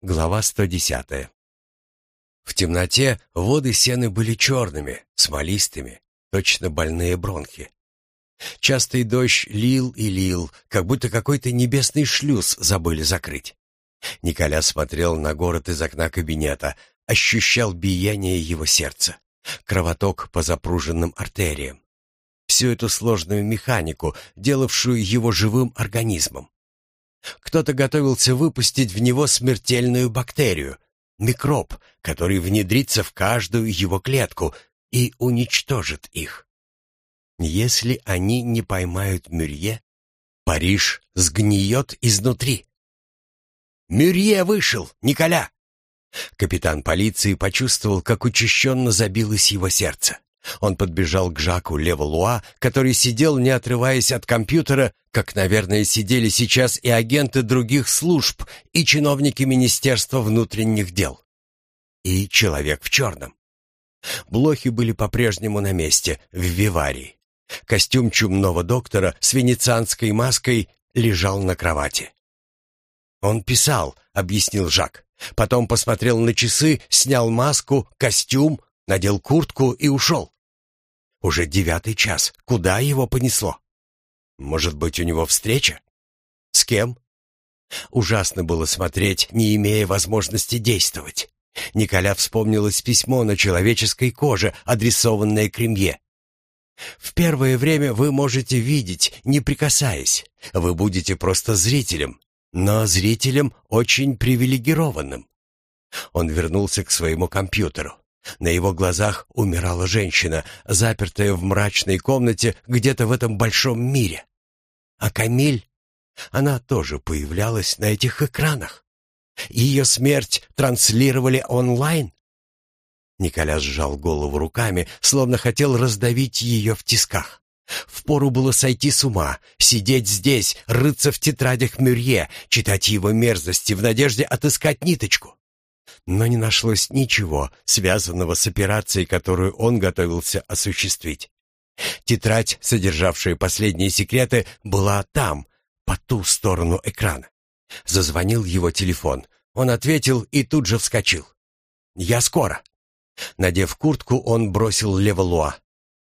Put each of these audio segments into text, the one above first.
Глава 110. В темноте воды Сены были черными, смолистыми, точно больные бронхи. Частый дождь лил и лил, как будто какой-то небесный шлюз забыли закрыть. Николя смотрел на город из окна кабинета, ощущал биение его сердца, кровоток по запруженным артериям. Всю эту сложную механику, делавшую его живым организмом. Кто-то готовился выпустить в него смертельную бактерию, микроб, который внедрится в каждую его клетку и уничтожит их. Если они не поймают Мюрье, Париж сгниет изнутри. «Мюрье вышел, Николя!» Капитан полиции почувствовал, как учащенно забилось его сердце. Он подбежал к Жаку Левалуа, который сидел, не отрываясь от компьютера, как, наверное, сидели сейчас и агенты других служб, и чиновники Министерства внутренних дел. И человек в черном. Блохи были по-прежнему на месте, в виварии. Костюм чумного доктора с венецианской маской лежал на кровати. «Он писал», — объяснил Жак. Потом посмотрел на часы, снял маску, костюм, надел куртку и ушел. Уже 9 час. Куда его понесло? Может быть, у него встреча? С кем? Ужасно было смотреть, не имея возможности действовать. Николя вспомнилось письмо на человеческой коже, адресованное Кремье. В первое время вы можете видеть, не прикасаясь. Вы будете просто зрителем, но зрителем очень привилегированным. Он вернулся к своему компьютеру. На его глазах умирала женщина, запертая в мрачной комнате где-то в этом большом мире. А Камиль, она тоже появлялась на этих экранах. Ее смерть транслировали онлайн. Николя сжал голову руками, словно хотел раздавить ее в тисках. Впору было сойти с ума, сидеть здесь, рыться в тетрадях Мюрье, читать его мерзости в надежде отыскать ниточку. Но не нашлось ничего, связанного с операцией, которую он готовился осуществить. Тетрадь, содержавшая последние секреты, была там, по ту сторону экрана. Зазвонил его телефон. Он ответил и тут же вскочил. «Я скоро». Надев куртку, он бросил Левалуа.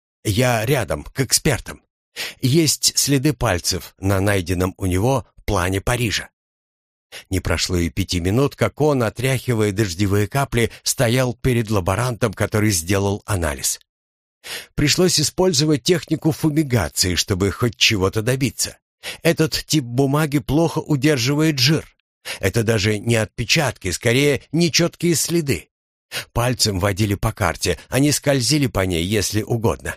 «Я рядом, к экспертам. Есть следы пальцев на найденном у него плане Парижа». Не прошло и 5 минут, как он, отряхивая дождевые капли, стоял перед лаборантом, который сделал анализ. Пришлось использовать технику фумигации, чтобы хоть чего-то добиться. Этот тип бумаги плохо удерживает жир. Это даже не отпечатки, скорее нечеткие следы. Пальцем водили по карте, они скользили по ней, если угодно.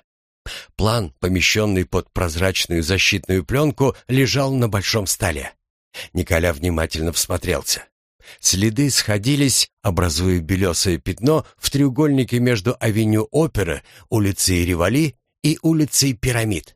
План, помещенный под прозрачную защитную пленку, лежал на большом столе. Николя внимательно всмотрелся. Следы сходились, образуя белесое пятно в треугольнике между авеню Опера, улицей Риволи и улицей Пирамид.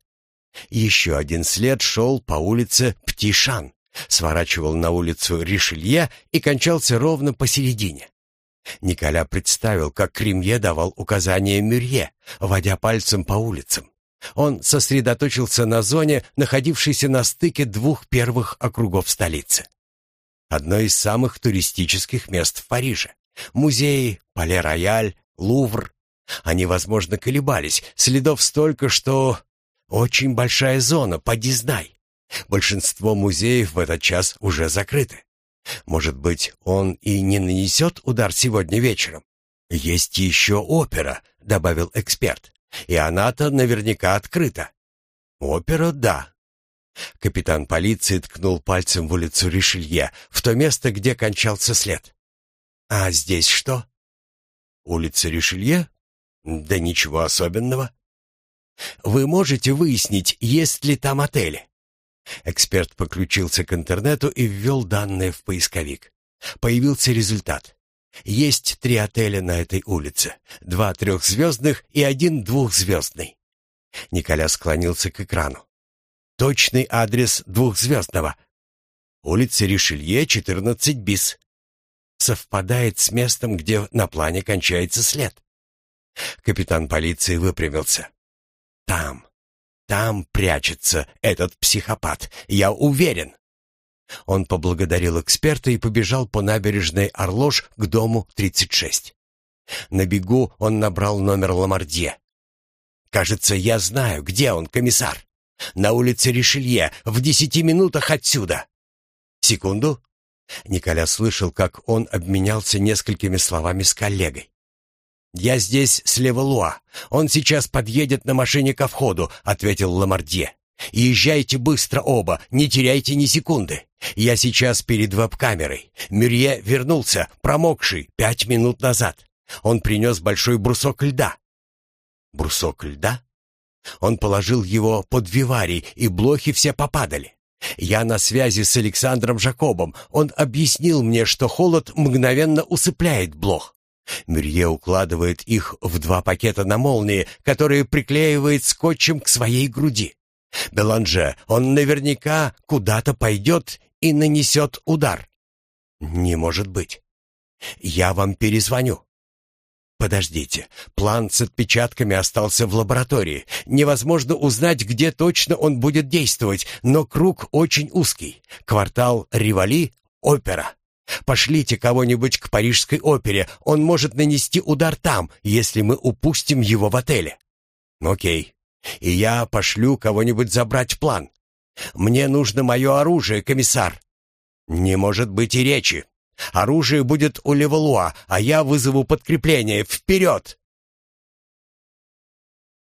Еще один след шел по улице Птишан, сворачивал на улицу Ришелье и кончался ровно посередине. Николя представил, как Кремье давал указания Мюрье, водя пальцем по улицам. Он сосредоточился на зоне, находившейся на стыке 2 первых округов столицы. Одно из самых туристических мест в Париже. Музеи, Пале-Рояль, Лувр. Они, возможно, колебались. Следов столько, что... Очень большая зона, поди знай. Большинство музеев в этот час уже закрыты. Может быть, он и не нанесет удар сегодня вечером? «Есть еще опера», — добавил эксперт. «И она-то наверняка открыта». «Опера, да». Капитан полиции ткнул пальцем в улицу Ришелье, в то место, где кончался след. «А здесь что?» «Улица Ришелье? Да ничего особенного». «Вы можете выяснить, есть ли там отели?» Эксперт подключился к интернету и ввел данные в поисковик. Появился результат. Есть 3 отеля на этой улице. 2 3-звездных и 1 2-звездный. Николя склонился к экрану. Точный адрес 2-звездного. Улица Ришелье, 14 bis. Совпадает с местом, где на плане кончается след. Капитан полиции выпрямился. Там прячется этот психопат, я уверен. Он поблагодарил эксперта и побежал по набережной Орлож к дому 36. На бегу он набрал номер Ламардье. «Кажется, я знаю, где он, комиссар. На улице Ришелье, в 10 минутах отсюда». «Секунду». Николя слышал, как он обменялся несколькими словами с коллегой. «Я здесь с Левалуа. Он сейчас подъедет на машине ко входу», — ответил Ламардье. «Езжайте быстро оба, не теряйте ни секунды. Я сейчас перед веб-камерой. Мюрье вернулся, промокший, 5 минут назад. Он принес большой брусок льда». «Брусок льда?» Он положил его под виварий, и блохи все попадали. Я на связи с Александром Жакобом. Он объяснил мне, что холод мгновенно усыпляет блох. Мюрье укладывает их в 2 пакета на молнии, которые приклеивает скотчем к своей груди. Беланже, он наверняка куда-то пойдет и нанесет удар. Не может быть. Я вам перезвоню. Подождите, план с отпечатками остался в лаборатории. Невозможно узнать, где точно он будет действовать, но круг очень узкий. Квартал Ривали, опера. Пошлите кого-нибудь к Парижской опере, он может нанести удар там, если мы упустим его в отеле. Окей. И я пошлю кого-нибудь забрать план. Мне нужно мое оружие, комиссар. Не может быть и речи. Оружие будет у Левалуа, а я вызову подкрепление. Вперед!»